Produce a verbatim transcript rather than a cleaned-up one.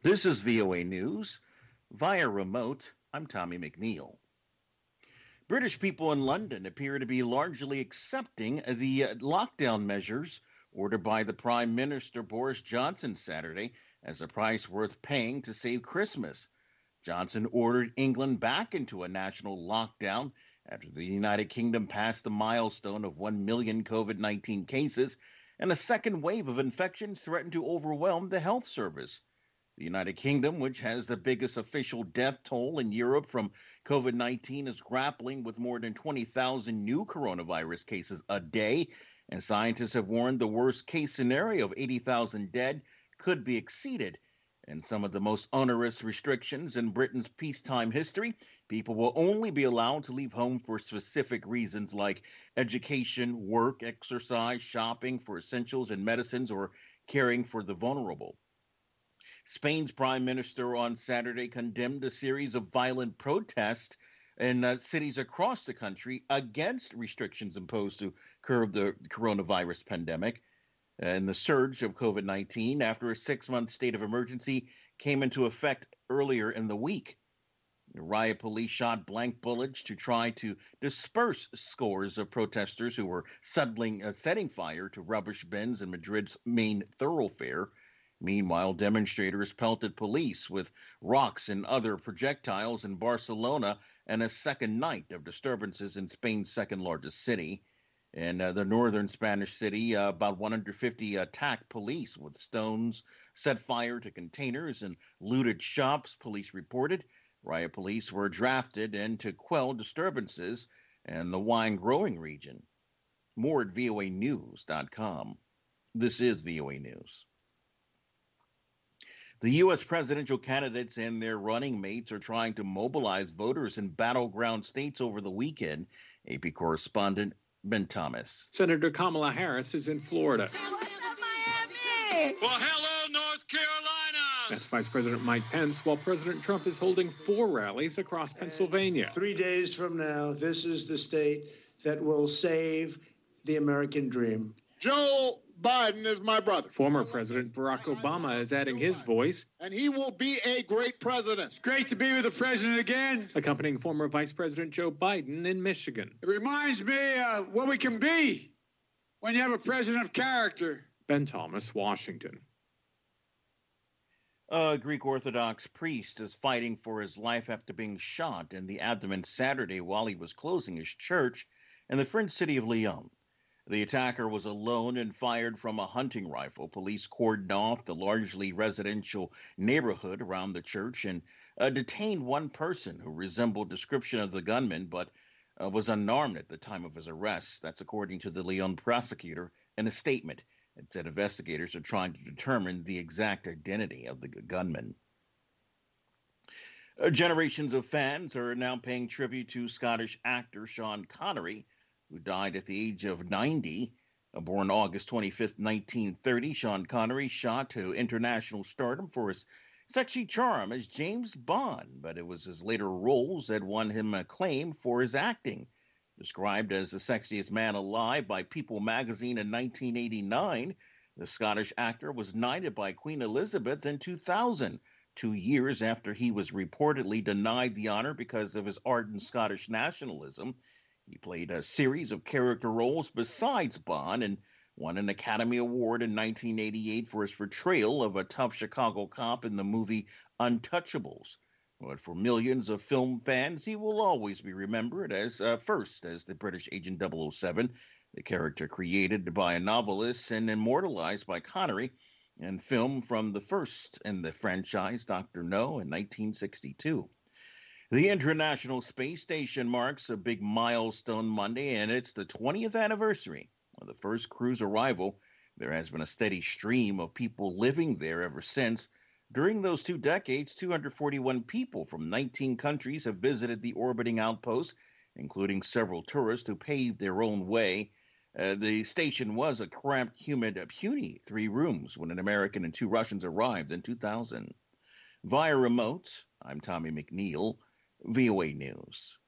This is V O A News. Via remote, I'm Tommy McNeil. British people in London appear to be largely accepting the uh, lockdown measures ordered by the Prime Minister Boris Johnson Saturday as a price worth paying to save Christmas. Johnson ordered England back into a national lockdown after the United Kingdom passed the milestone of one million COVID nineteen cases and a second wave of infections threatened to overwhelm the health service. The United Kingdom, which has the biggest official death toll in Europe from COVID nineteen, is grappling with more than twenty thousand new coronavirus cases a day, and scientists have warned the worst case scenario of eighty thousand dead could be exceeded. And some of the most onerous restrictions in Britain's peacetime history, people will only be allowed to leave home for specific reasons like education, work, exercise, shopping for essentials and medicines, or caring for the vulnerable. Spain's prime minister on Saturday condemned a series of violent protests in uh, cities across the country against restrictions imposed to curb the coronavirus pandemic. And the surge of COVID nineteen after a six-month state of emergency came into effect earlier in the week. The riot police shot blank bullets to try to disperse scores of protesters who were settling, uh, setting fire to rubbish bins in Madrid's main thoroughfare. Meanwhile, demonstrators pelted police with rocks and other projectiles in Barcelona and a second night of disturbances in Spain's second largest city. In uh, the northern Spanish city, uh, about one hundred fifty attacked police with stones, set fire to containers, and looted shops, police reported. Riot police were drafted in to quell disturbances in the wine-growing region. More at V O A news dot com. This is V O A News. The U S presidential candidates and their running mates are trying to mobilize voters in battleground states over the weekend. A P correspondent Ben Thomas. Senator Kamala Harris is in Florida. Miami! Well, hello, North Carolina! That's Vice President Mike Pence, while President Trump is holding four rallies across Pennsylvania. And three days from now, this is the state that will save the American dream. Joe Biden is my brother. Former President Barack Obama is adding his voice. And he will be a great president. It's great to be with the president again. Accompanying former Vice President Joe Biden in Michigan. It reminds me uh, what we can be when you have a president of character. Ben Thomas, Washington. A Greek Orthodox priest is fighting for his life after being shot in the abdomen Saturday while he was closing his church in the French city of Lyon. The attacker was alone and fired from a hunting rifle. Police cordoned off the largely residential neighborhood around the church and uh, detained one person who resembled description of the gunman but uh, was unarmed at the time of his arrest. That's according to the Lyon prosecutor in a statement. It said investigators are trying to determine the exact identity of the gunman. Uh, generations of fans are now paying tribute to Scottish actor Sean Connery, who died at the age of ninety. Born August twenty-fifth, nineteen thirty, Sean Connery shot to international stardom for his sexy charm as James Bond, but it was his later roles that won him acclaim for his acting. Described as the sexiest man alive by People magazine in nineteen eighty-nine, the Scottish actor was knighted by Queen Elizabeth in two thousand, two years after he was reportedly denied the honor because of his ardent Scottish nationalism. He played a series of character roles besides Bond and won an Academy Award in nineteen eighty-eight for his portrayal of a tough Chicago cop in the movie Untouchables. But for millions of film fans, he will always be remembered as uh, first as the British Agent double oh seven, the character created by a novelist and immortalized by Connery in film from the first in the franchise, Doctor No, in nineteen sixty-two. The International Space Station marks a big milestone Monday, and it's the twentieth anniversary of the first crew's arrival. There has been a steady stream of people living there ever since. During those two decades, two hundred forty-one people from nineteen countries have visited the orbiting outpost, including several tourists who paved their own way. Uh, the station was a cramped, humid, puny three rooms when an American and two Russians arrived in two thousand. Via remote, I'm Tommy McNeil, V O A News.